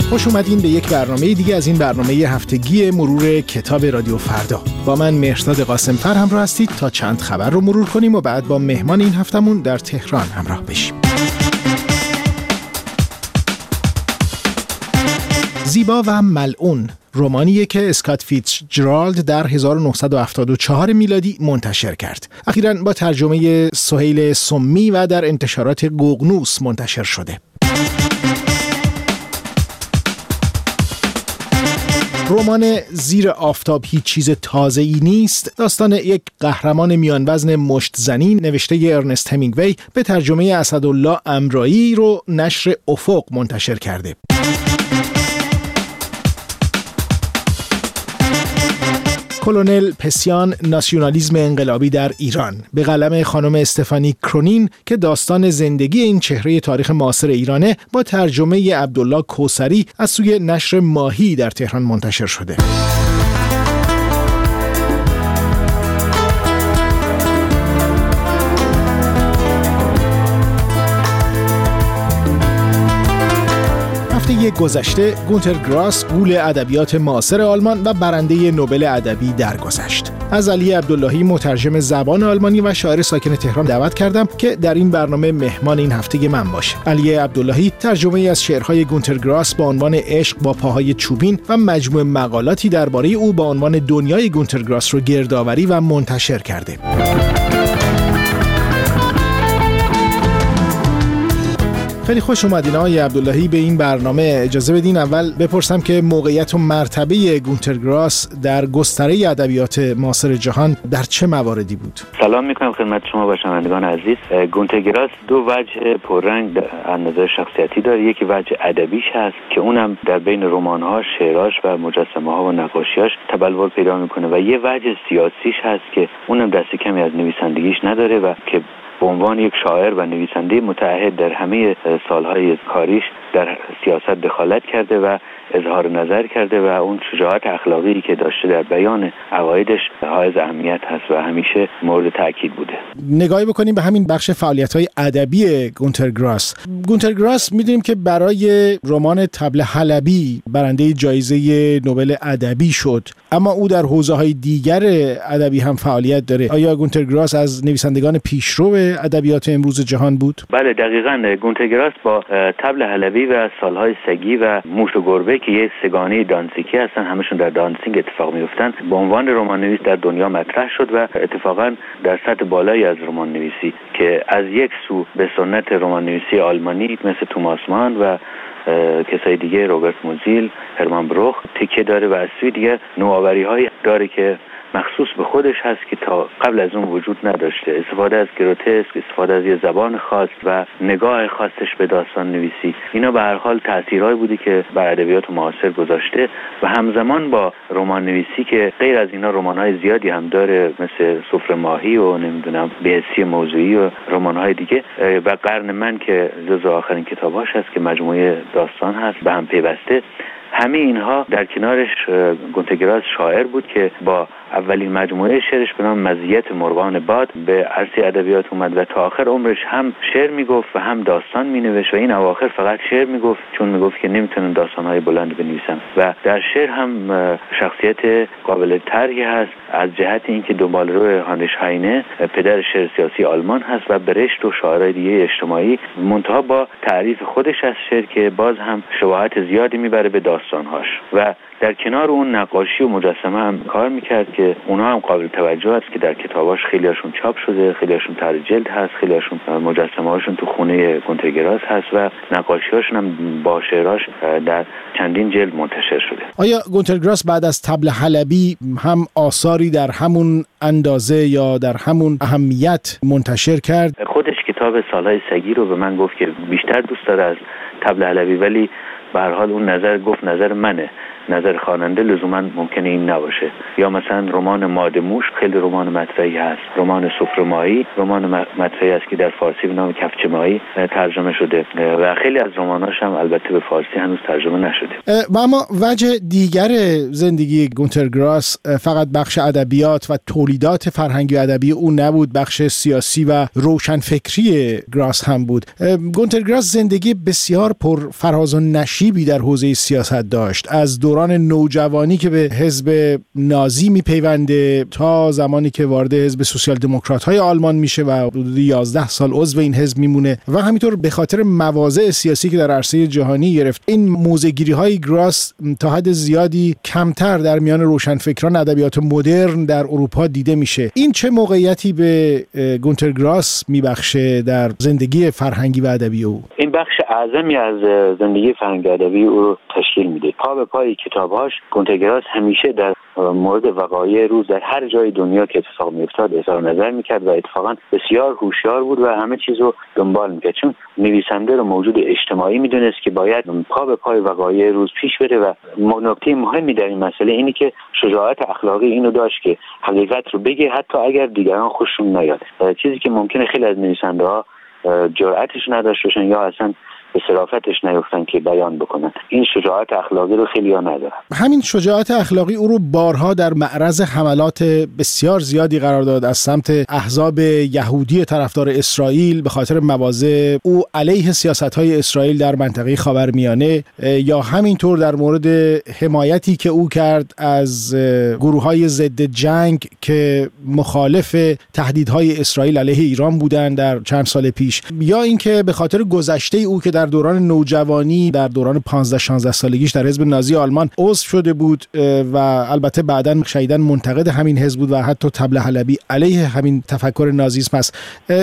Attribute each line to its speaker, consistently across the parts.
Speaker 1: خوش اومدین به یک برنامه دیگه از این برنامه هفتگی مرور کتاب رادیو فردا. با من مهرداد قاسم‌فر همراه هستید تا چند خبر رو مرور کنیم و بعد با مهمان این هفتمون در تهران همراه بشیم. زیبا و ملعون رمانیه که اسکات فیتزجرالد در 1974 میلادی منتشر کرد. اخیراً با ترجمه سهیل سمی و در انتشارات ققنوس منتشر شده. رمان زیر آفتاب هیچ چیز تازه‌ای نیست داستان یک قهرمان میان وزن مشت زنی نوشته ارنست همینگوی به ترجمه اسدالله امرایی رو نشر افق منتشر کرده. کلونل پسیان ناسیونالیسم انقلابی در ایران به قلم خانم استفانی کرونین که داستان زندگی این چهره تاریخ معاصر ایرانه با ترجمه عبدالله کوثری از سوی نشر ماهی در تهران منتشر شده. هفته گذشته گونتر گراس غول ادبیات معاصر آلمان و برنده نوبل ادبی درگذشت. از علی عبداللهی مترجم زبان آلمانی و شاعر ساکن تهران دعوت کردم که در این برنامه مهمان این هفته من باشه. علی عبداللهی ترجمه از شعرهای گونتر گراس با عنوان عشق با پاهای چوبین و مجموعه مقالاتی درباره او با عنوان دنیای گونتر گراس رو گردآوری و منتشر کرده. خیلی خوش اومدین آقای عبداللهی به این برنامه. اجازه بدین اول بپرسم که موقعیت و مرتبه گونتر گراس در گستره ادبیات معاصر جهان در چه مواردی بود؟
Speaker 2: سلام میکنم خدمت شما و شنوندگان عزیز. گونتر گراس دو وجه پررنگ از نظر شخصیتی داره. یکی وجه ادبیش هست که اونم در بین رمان‌هاش، شعراش و مجسمه‌ها و نقاشیاش تبلور پیدا میکنه و یه وجه سیاسیش هست که اونم دست کمی از نویسندگیش نداره و که به عنوان یک شاعر و نویسنده متعهد در همه سالهای کاریش در سیاست دخالت کرده و اظهار نظر کرده و اون شجاعت اخلاقی که داشته در بیان عقایدش حائز اهمیت هست و همیشه مورد تاکید بوده.
Speaker 1: نگاهی بکنیم به همین بخش فعالیت‌های ادبی گونتر گراس. گونتر گراس می‌دونیم که برای رمان طبل حلبی برنده جایزه نوبل ادبی شد، اما او در حوزه‌های دیگر ادبی هم فعالیت داره. آیا گونتر گراس از نویسندگان پیشرو ادبیات امروز جهان بود؟
Speaker 2: بله دقیقاً. گونتر گراس با طبل حلبی و سالهای سگی و موش و گربه که یه سگانه دانسیکی هستن، همشون در دانسینگ اتفاق میفتن، به عنوان رمان‌نویس در دنیا مطرح شد و اتفاقاً در سطح بالایی از رمان نویسی که از یک سو به سنت رمان نویسی آلمانی مثل توماس مان و کسای دیگه، روبرت موزیل، هرمان بروخ تکیه داره و از سوی دیگه نوآوری‌هایی داره که مخصوص به خودش هست که تا قبل از اون وجود نداشته. استفاده از گروتسک، استفاده از یه زبان خاص و نگاه خاصش به داستان نویسی، اینا به هر حال تأثیرهایی بودی که بر ادبیات معاصر گذاشته و همزمان با رمان نویسی که غیر از اینا رمان‌های زیادی هم داره مثل سفره ماهی و نمیدونم بهشتی موضوعی و رمان‌های دیگه و قرن من که جزو آخرین کتاباش هست که مجموعه داستان هست به هم پیوسته. همه اینها در کنارش گونتر گراس شاعر بود که با اولین مجموعه شعرش به نام مزیت مرغان باد به عرصه ادبیات اومد و تا آخر عمرش هم شعر میگفت و هم داستان مینوشت و این اواخر فقط شعر میگفت چون میگفت که نمیتونم داستانهای بلند بنویسم و در شعر هم شخصیت قابل طرحی هست از جهت اینکه دنبالرو هانریش هاینه پدر شعر سیاسی آلمان هست و برشت و شاعرای دیگه اجتماعی، منتها با تعریف خودش از شعر که باز هم شباهت زیادی میبره به داستانهاش و در کنار اون نقاشی و مجسمه هم کار میکرد که اونها هم قابل توجه است که در کتاباش خیلیاشون چاپ شده، خیلیاشون طرح جلد هست، خیلیاشون مجسمه هاشون تو خونه گونتر گراس هست و نقاشیاشون هم با شعراش در چندین جلد منتشر شده.
Speaker 1: آیا گونتر گراس بعد از طبل حلبی هم آثاری در همون اندازه یا در همون اهمیت منتشر کرد؟
Speaker 2: خودش کتاب سالهای سگی رو به من گفت که بیشتر دوست داره از طبل حلبی، ولی به هر حال اون نظر گفت نظر منه نظر خواننده لزوما ممکنه این نباشه. یا مثلا رمان مادموش خیلی رمان مطرحی هست، رمان سفره‌مایی رمان مطرحی است که در فارسی به نام کفچه مایی ترجمه شده و خیلی از رماناش هم البته به فارسی هنوز ترجمه نشده.
Speaker 1: و اما وجه دیگر زندگی گونتر گراس فقط بخش ادبیات و تولیدات فرهنگی و ادبی او نبود، بخش سیاسی و روشنفکری گراس هم بود. گونتر گراس زندگی بسیار پر فراز و نشیبی در حوزه سیاست داشت، از دوران نوجوانی که به حزب نازی میپیونده تا زمانی که وارد حزب سوسیال دموکرات‌های آلمان میشه و حدود 11 سال عضو این حزب میمونه و همینطور به خاطر مواضع سیاسی که در عرصه جهانی گرفت این موضع‌گیری‌های گراس تا حد زیادی کمتر در میان روشنفکران ادبیات مدرن در اروپا دیده میشه. این چه موقعیتی به گونتر گراس میبخشه در زندگی فرهنگی و ادبی او؟
Speaker 2: این بخش اعظمی از زندگی فرهنگی ادبی او رو تشکیل میده. پا به پای کتاب‌هاش گونتر گراس همیشه در مورد وقایع روز در هر جای دنیا که اتفاق میافتاد اظهار نظر میکرد و اتفاقا بسیار هوشیار بود و همه چیز رو دنبال میکرد، چون نویسنده رو موجود اجتماعی میدونست که باید پا به پای وقایع روز پیش بره و نکته مهمی در این مسئله اینی که شجاعت اخلاقی اینو داشت که حقیقت رو بگه حتی اگر دیگران خوششون نیاد، چیزی که ممکنه خیلی از نویسنده‌ها جرأتش نداشته باشن یا اصلا به صرافتش نیفتن که بیان بکنن. این شجاعت اخلاقی رو خیلی ها ندارن.
Speaker 1: همین شجاعت اخلاقی او رو بارها در معرض حملات بسیار زیادی قرار داد از سمت احزاب یهودی طرفدار اسرائیل به خاطر مواضع او علیه سیاست‌های اسرائیل در منطقه خاورمیانه، یا همینطور در مورد حمایتی که او کرد از گروه‌های ضد جنگ که مخالف تهدیدهای اسرائیل علیه ایران بودند در چند سال پیش، یا اینکه به خاطر گذشته او که در دوران نوجوانی در دوران 15-16 سالگیش در حزب نازی آلمان عضو شده بود و البته بعداً شدیداً منتقد همین حزب بود و حتی طبل حلبی علیه همین تفکر نازیسم است.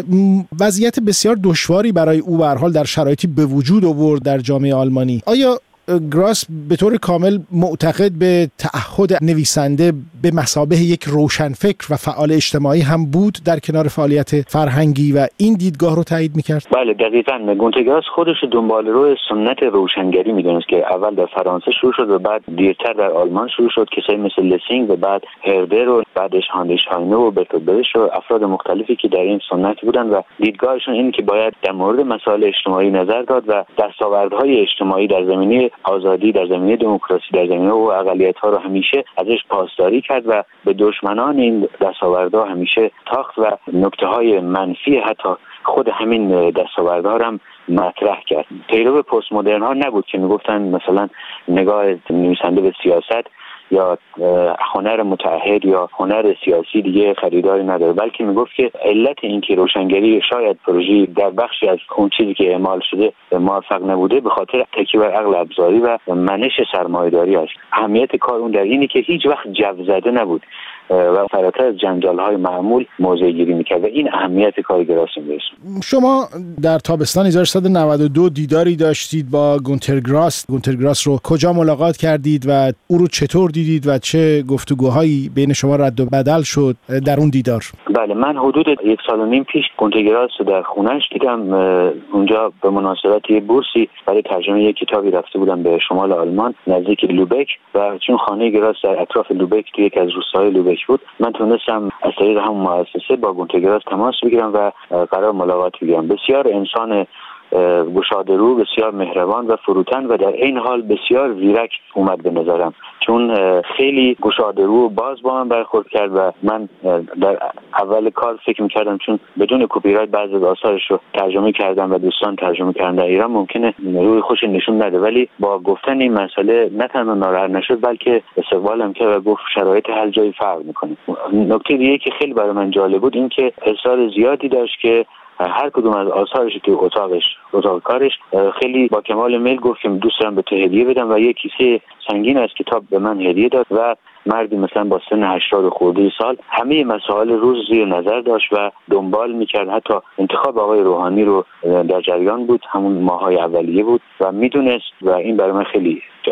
Speaker 1: وضعیت بسیار دشواری برای او به هر حال در شرایطی به وجود آورد در جامعه آلمانی. آیا گراس به طور کامل معتقد به تعهد نویسنده به مثابه یک روشنفکر و فعال اجتماعی هم بود در کنار فعالیت فرهنگی و این دیدگاه رو تایید میکرد؟
Speaker 2: بله دقیقاً. گونتر گراس خودش دنبال رو سنت روشنگری میدونست که اول در فرانسه شروع شد و بعد دیرتر در آلمان شروع شد. کسایی مثل لسینگ و بعد هردر و بعدش هاندریش هاینه و برتولد برش و افراد مختلفی که در این سنت بودن و دیدگاهشون این که باید در مورد مسائل اجتماعی نظر داد و دستاوردهای اجتماعی در زمینه آزادی، در زمینه دموکراسی، در زمینه و اقلیت‌ها رو همیشه ازش پاسداری کرد و به دشمنان این دستاوردها همیشه تاخت و نکته‌های منفی حتی خود همین دستاوردها رو هم مطرح کرد. پیرو پست مدرن ها نبود که میگفتن مثلا نگاه نویسنده به سیاست یا هنر متعهد یا هنر سیاسی دیگه خریداری نداره، بلکه میگفت که علت این که روشنگری شاید پروژه در بخشی از اون چیزی که اعمال شده موفق نبوده به خاطر تکیه بر عقل ابزاری و منش سرمایه‌داری است. اهمیت کار اون در اینه که هیچ وقت جو زده نبود و فراتر از جنجال‌های معمول موضع گیری می‌کرد و این اهمیت کار گراس میشه.
Speaker 1: شما در تابستان 1392 دیداری داشتید با گونتر گراس. گونتر گراس رو کجا ملاقات کردید و او رو چطور دیدید و چه گفتگوهایی بین شما رد و بدل شد در اون دیدار؟
Speaker 2: بله، من حدود 1.5 سال پیش گونتر گراس رو در خونه‌اش دیدم. اونجا به مناسبت یه بورسی برای ترجمه یک کتابی رفته بودم به شمال آلمان نزدیک لوبک و چون خانه گراس در اطراف لوبک توی یک از روستاهای لوبک بود، من تونستم از طریق همون مؤسسه با گونتر گراس تماس بگیرم و قرار ملاقات بگیرم. بسیار انسان گشاده‌رو، بسیار مهربان و فروتن و در این حال بسیار زیرک اومد به نظرم، چون خیلی گشاده‌رو و باز با من برخورد کرد و من در اول کار فکر می‌کردم چون بدون کپی رایت بعضی از آثارش رو ترجمه کردم و دوستان ترجمه کردن در ایران ممکنه روی خوش نشون نده، ولی با گفتن این مسئله نه تنها ناراحت نشد بلکه استقبالم کرد و گفت شرایط هر جایی فرق می‌کنه. نکته دیگه که خیلی برای من جالب بود این که اصرار زیادی داشت که هر کدوم از آثارش که اتاق کارش خیلی با کمال میل گفت که دوست دارم به تو هدیه بدم و یک کیسه سنگین از کتاب به من هدیه داد و مردی مثلا با سن 80 خورده سال همه مسائل روز زیر نظر داشت و دنبال میکرد. حتی انتخاب آقای روحانی رو در جریان بود، همون ماهای اولیه بود و میدونست و این برای من خیلی جالب بود.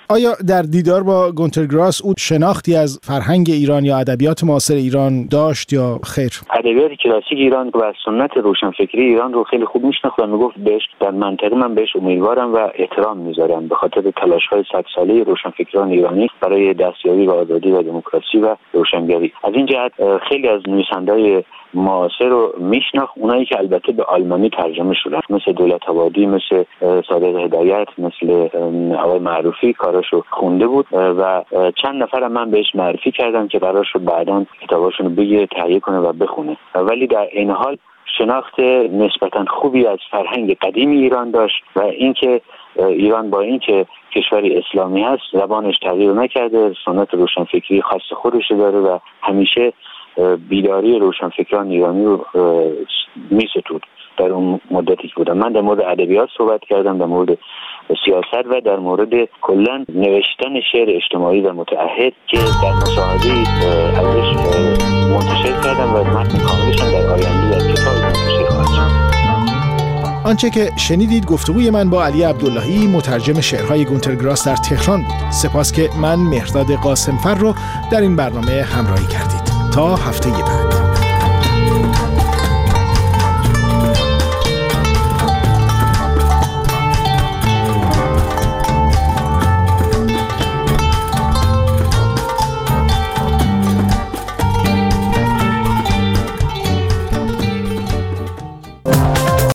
Speaker 1: آیا در دیدار با گونتر گراس او شناختی از فرهنگ ایران یا ادبیات معاصر ایران داشت یا خیر؟
Speaker 2: ادبیات کلاسیک ایران و سنت روشنفکری ایران رو خیلی خوب میشناخت و میگفت بهش در منطقه من بهش امیدوارم و احترام میذارم به خاطر تلاش‌های 100 ساله روشنفکران ایرانی برای دستیابی به آزادی و دموکراسی و روشنگری. از این جهت خیلی از نویسنده‌های معاصر رو میشناخت، اونایی که البته به آلمانی ترجمه شدن، مثل دولت‌آبادی، مثل صادق هدایت، مثل آقای معروفی کاراشو خونده بود و چند نفر من بهش معرفی کردم که قرار شد بعداً کتاباشونو بگیره، تهیه کنه و بخونه. ولی در این حال شناخت نسبتاً خوبی از فرهنگ قدیم ایران داشت و اینکه ایران با اینکه کشوری اسلامی هست زبانش تغییر نکرده، سنت روشنفکری خاص خودش داره و همیشه بیداری روشنفکران ایرانی رو می‌ستود. در اون مدتی که بودم من در مورد ادبیات صحبت کردم، در مورد سیاست و در مورد کلا نوشتن شعر اجتماعی و متعهد که در مصاحبه‌ای ازش منتشر کردم و متن کاملش در آینده در کتاب منتشر خواهد شد.
Speaker 1: آنچه که شنیدید گفتگوی من با علی عبداللهی مترجم شعرهای گونتر گراس در تهران بود. سپاس که من مهرداد قاسمفر رو در این برنامه همراهی کردید. تا هفته بعد.